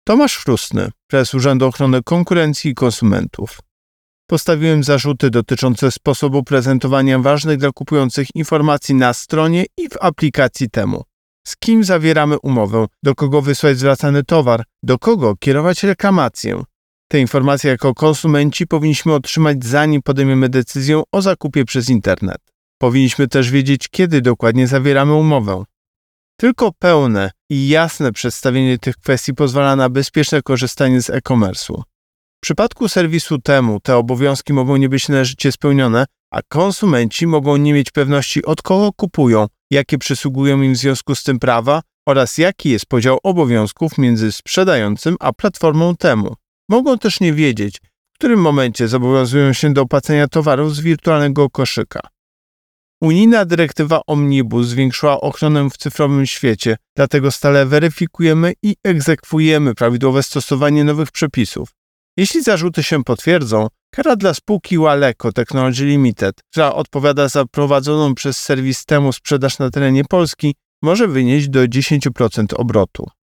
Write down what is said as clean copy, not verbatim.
Tomasz Chrustny, prezes Urzędu Ochrony Konkurencji i Konsumentów. Postawiłem zarzuty dotyczące sposobu prezentowania ważnych dla kupujących informacji na stronie i w aplikacji Temu. Z kim zawieramy umowę, do kogo wysłać zwracany towar, do kogo kierować reklamację. Te informacje jako konsumenci powinniśmy otrzymać, zanim podejmiemy decyzję o zakupie przez internet. Powinniśmy też wiedzieć, kiedy dokładnie zawieramy umowę. Tylko pełne i jasne przedstawienie tych kwestii pozwala na bezpieczne korzystanie z e-commerce'u. W przypadku serwisu Temu te obowiązki mogą nie być należycie spełnione, a konsumenci mogą nie mieć pewności, od kogo kupują, jakie przysługują im w związku z tym prawa oraz jaki jest podział obowiązków między sprzedającym a platformą Temu. Mogą też nie wiedzieć, w którym momencie zobowiązują się do opłacenia towarów z wirtualnego koszyka. Unijna dyrektywa Omnibus zwiększyła ochronę w cyfrowym świecie, dlatego stale weryfikujemy i egzekwujemy prawidłowe stosowanie nowych przepisów. Jeśli zarzuty się potwierdzą, kara dla spółki Waleco Technology Limited, która odpowiada za prowadzoną przez serwis Temu sprzedaż na terenie Polski, może wynieść do 10% obrotu.